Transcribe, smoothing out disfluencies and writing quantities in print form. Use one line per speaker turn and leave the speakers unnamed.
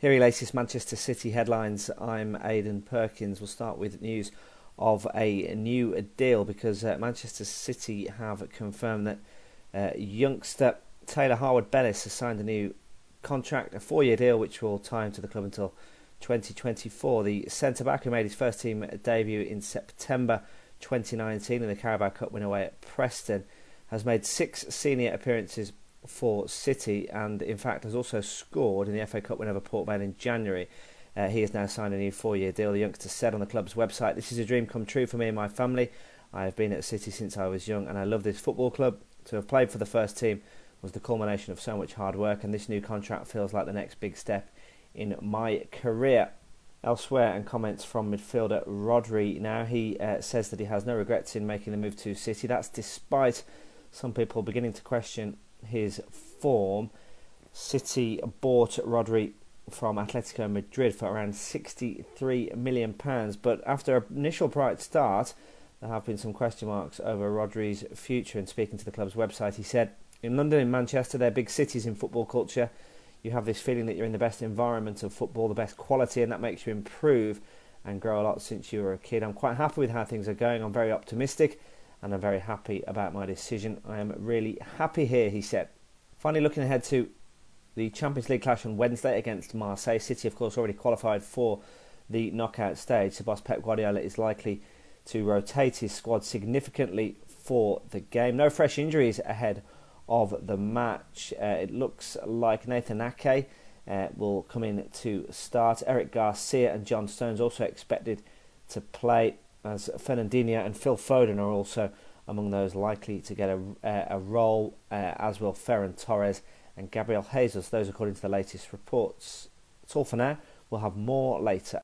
Here are your latest Manchester City headlines. I'm Aidan Perkins. We'll start with news of a new deal because Manchester City have confirmed that youngster Taylor Harwood-Bellis has signed a new contract, a 4-year deal which will tie him to the club until 2024. The centre-back, who made his first team debut in September 2019 in the Carabao Cup win away at Preston, has made 6 senior appearances for City and in fact has also scored in the FA Cup win over Port Vale in January. He has now signed a new 4-year deal. The youngster said on the club's website, "This is a dream come true for me and my family. I have been at City since I was young and I love this football club. To have played for the first team was the culmination of so much hard work, and this new contract feels like the next big step in my career." Elsewhere, and comments from midfielder Rodri now. He says that he has no regrets in making the move to City. That's despite some people beginning to question his form. City bought Rodri from Atletico Madrid for around £63 million, but after an initial bright start, there have been some question marks over Rodri's future. And speaking to the club's website, he said, "In London and Manchester, they're big cities in football culture. You have this feeling that you're in the best environment of football, the best quality, and that makes you improve and grow a lot since you were a kid. I'm quite happy with how things are going. I'm very optimistic and I'm very happy about my decision. I am really happy here," he said. Finally, looking ahead to the Champions League clash on Wednesday against Marseille. City, of course, already qualified for the knockout stage. So boss Pep Guardiola is likely to rotate his squad significantly for the game. No fresh injuries ahead of the match. It looks like Nathan Ake will come in to start. Eric Garcia and John Stones also expected to play, as Fernandinho and Phil Foden are also among those likely to get a role, as will Ferran Torres and Gabriel Jesus. Those according to the latest reports. That's all for now. We'll have more later.